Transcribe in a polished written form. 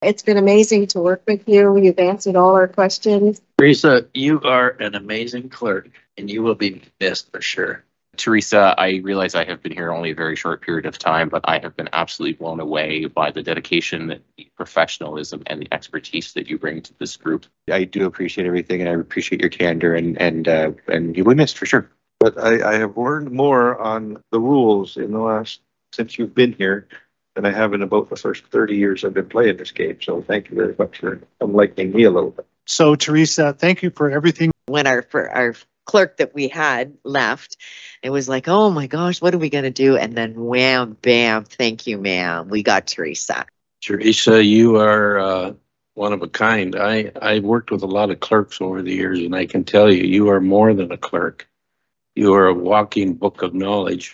It's been amazing to work with you. You've answered all our questions. Teresa, you are an amazing clerk and you will be missed for sure. Teresa, I realize I have been here only a very short period of time, but I have been absolutely blown away by the dedication, the professionalism, and the expertise that you bring to this group. I do appreciate everything, and I appreciate your candor, and you will be missed for sure. But I have learned more on the rules since you've been here than I have in about the first 30 years I've been playing this game. So thank you very much for enlightening me a little bit. So, Teresa, thank you for everything. When our clerk that we had left, it was like, oh my gosh, what are we going to do? And then wham, bam, thank you, ma'am. We got Teresa. Teresa, you are one of a kind. I've worked with a lot of clerks over the years, and I can tell you, you are more than a clerk. You are a walking book of knowledge.